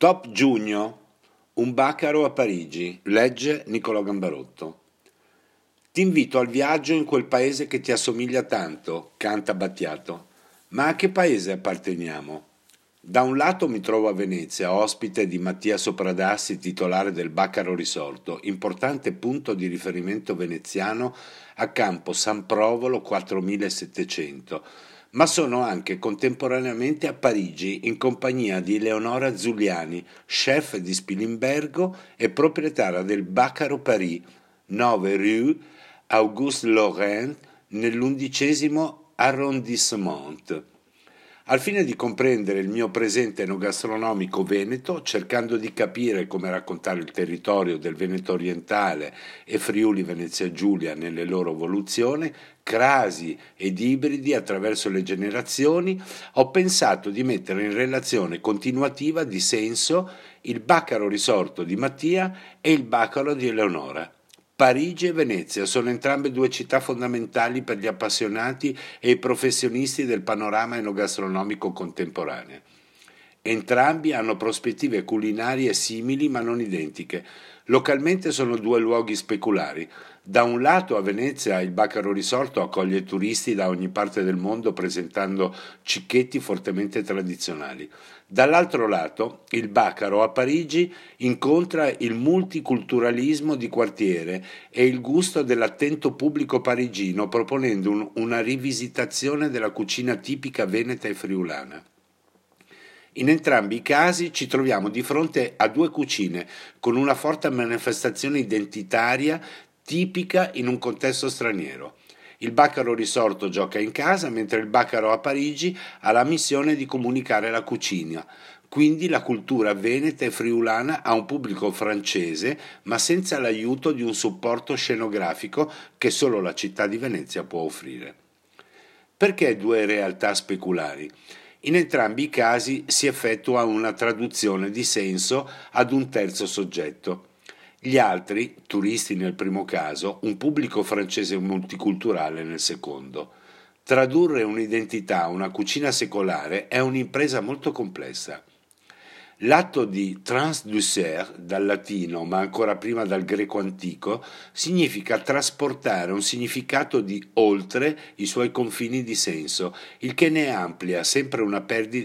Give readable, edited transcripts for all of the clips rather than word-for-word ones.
Top giugno, un baccaro a Parigi, legge Niccolò Gambarotto. Ti invito al viaggio in quel paese che ti assomiglia tanto, canta Battiato. Ma a che paese apparteniamo? Da un lato mi trovo a Venezia, ospite di Mattia Sopradassi, titolare del Baccaro Risorto, importante punto di riferimento veneziano a Campo San Provolo 4700, ma sono anche contemporaneamente a Parigi in compagnia di Eleonora Zuliani, chef di Spilimbergo e proprietaria del Baccaro Paris, 9 Rue Auguste Laurent, nell'11° arrondissement. Al fine di comprendere il mio presente enogastronomico veneto, cercando di capire come raccontare il territorio del Veneto orientale e Friuli Venezia Giulia nelle loro evoluzioni, crasi ed ibridi attraverso le generazioni, ho pensato di mettere in relazione continuativa di senso il Baccaro Risorto di Mattia e il Baccaro di Eleonora. Parigi e Venezia sono entrambe due città fondamentali per gli appassionati e i professionisti del panorama enogastronomico contemporaneo. Entrambi hanno prospettive culinarie simili ma non identiche. Localmente sono due luoghi speculari. Da un lato a Venezia il Baccaro Risorto accoglie turisti da ogni parte del mondo presentando cicchetti fortemente tradizionali. Dall'altro lato il Baccaro a Parigi incontra il multiculturalismo di quartiere e il gusto dell'attento pubblico parigino proponendo una rivisitazione della cucina tipica veneta e friulana. In entrambi i casi ci troviamo di fronte a due cucine con una forte manifestazione identitaria tipica in un contesto straniero. Il Baccaro Risorto gioca in casa, mentre il Baccaro a Parigi ha la missione di comunicare la cucina, quindi la cultura veneta e friulana a un pubblico francese, ma senza l'aiuto di un supporto scenografico che solo la città di Venezia può offrire. Perché due realtà speculari? In entrambi i casi si effettua una traduzione di senso ad un terzo soggetto. Gli altri, turisti nel primo caso, un pubblico francese multiculturale nel secondo. Tradurre un'identità a una cucina secolare è un'impresa molto complessa. L'atto di transducer, dal latino ma ancora prima dal greco antico, significa trasportare un significato di oltre i suoi confini di senso, il che ne amplia sempre una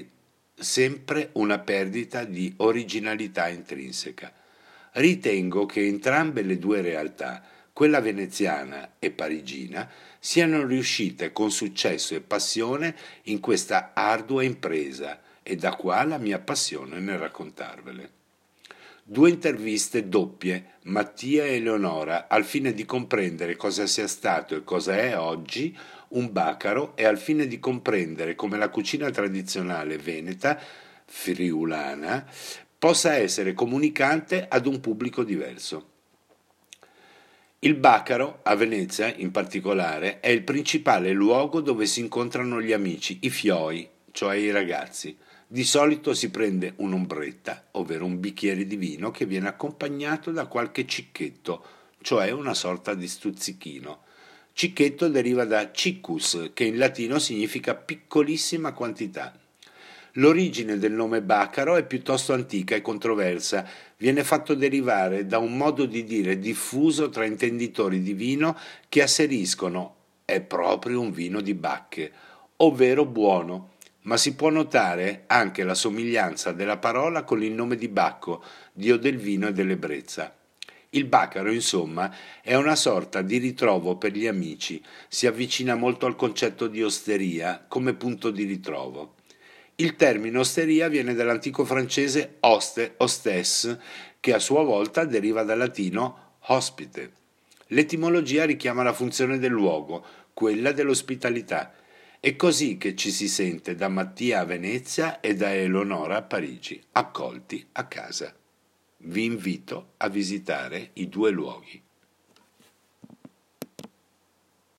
perdita di originalità intrinseca. Ritengo che entrambe le due realtà, quella veneziana e parigina, siano riuscite con successo e passione in questa ardua impresa, e da qua la mia passione nel raccontarvele. Due interviste doppie, Mattia e Eleonora, al fine di comprendere cosa sia stato e cosa è oggi un baccaro e al fine di comprendere come la cucina tradizionale veneta, friulana, possa essere comunicante ad un pubblico diverso. Il Baccaro, a Venezia in particolare, è il principale luogo dove si incontrano gli amici, i fioi, cioè i ragazzi. Di solito si prende un'ombretta, ovvero un bicchiere di vino che viene accompagnato da qualche cicchetto, cioè una sorta di stuzzichino. Cicchetto deriva da ciccus, che in latino significa piccolissima quantità. L'origine del nome Baccaro è piuttosto antica e controversa, viene fatto derivare da un modo di dire diffuso tra intenditori di vino che asseriscono è proprio un vino di bacche, ovvero buono, ma si può notare anche la somiglianza della parola con il nome di Bacco, dio del vino e dell'ebbrezza. Il Baccaro, insomma, è una sorta di ritrovo per gli amici, si avvicina molto al concetto di osteria come punto di ritrovo. Il termine osteria viene dall'antico francese hoste, hostess, che a sua volta deriva dal latino ospite. L'etimologia richiama la funzione del luogo, quella dell'ospitalità. È così che ci si sente da Mattia a Venezia e da Eleonora a Parigi, accolti a casa. Vi invito a visitare i due luoghi.